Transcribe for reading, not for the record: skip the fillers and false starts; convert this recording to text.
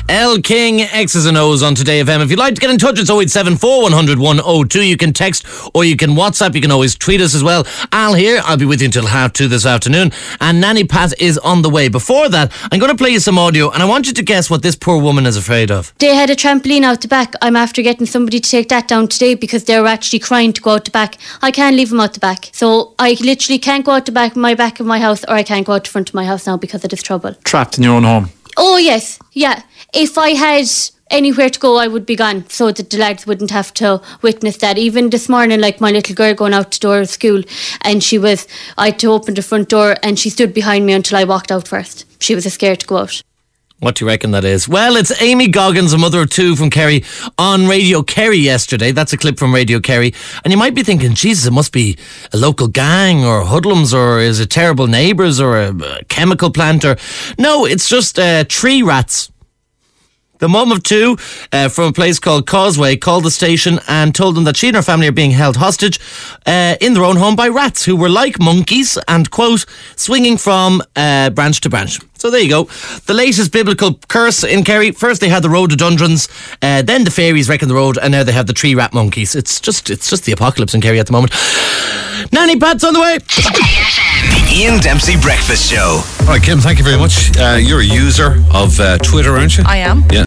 L King, X's and O's on Today FM. If you'd like to get in touch, it's 0874 100 102. You can text or you can WhatsApp. You can always tweet us as well. Al here. I'll be with you until 2:30 this afternoon. And Nanny Pat is on the way. Before that, I'm going to play you some audio and I want you to guess what this poor woman is afraid of. They had a trampoline out the back. I'm after getting somebody to take that down today because they were actually crying to go out the back. I can't leave them out the back. So I literally can't go out the back of my house, or I can't go out the front of my house now because of this trouble. Trapped in your own home? Oh yes, yeah. If I had anywhere to go, I would be gone, so that the lads wouldn't have to witness that. Even this morning, like my little girl going out the door of school, and I had to open the front door and she stood behind me until I walked out first. She was scared to go out. What do you reckon that is? Well, it's Amy Goggins, a mother of two from Kerry, on Radio Kerry yesterday. That's a clip from Radio Kerry. And you might be thinking, Jesus, it must be a local gang or hoodlums, or is it terrible neighbours or a chemical plant? Or no, it's just tree rats. The mum of two from a place called Causeway called the station and told them that she and her family are being held hostage in their own home by rats who were like monkeys and, quote, swinging from branch to branch. So there you go. The latest biblical curse in Kerry. First they had the rhododendrons, then the fairies wrecking the road, and now they have the tree rat monkeys. It's just the apocalypse in Kerry at the moment. Nanny Pat's on the way. The Ian Dempsey Breakfast Show. All right, Kim, thank you very much. You're a user of Twitter, aren't you? I am. Yeah.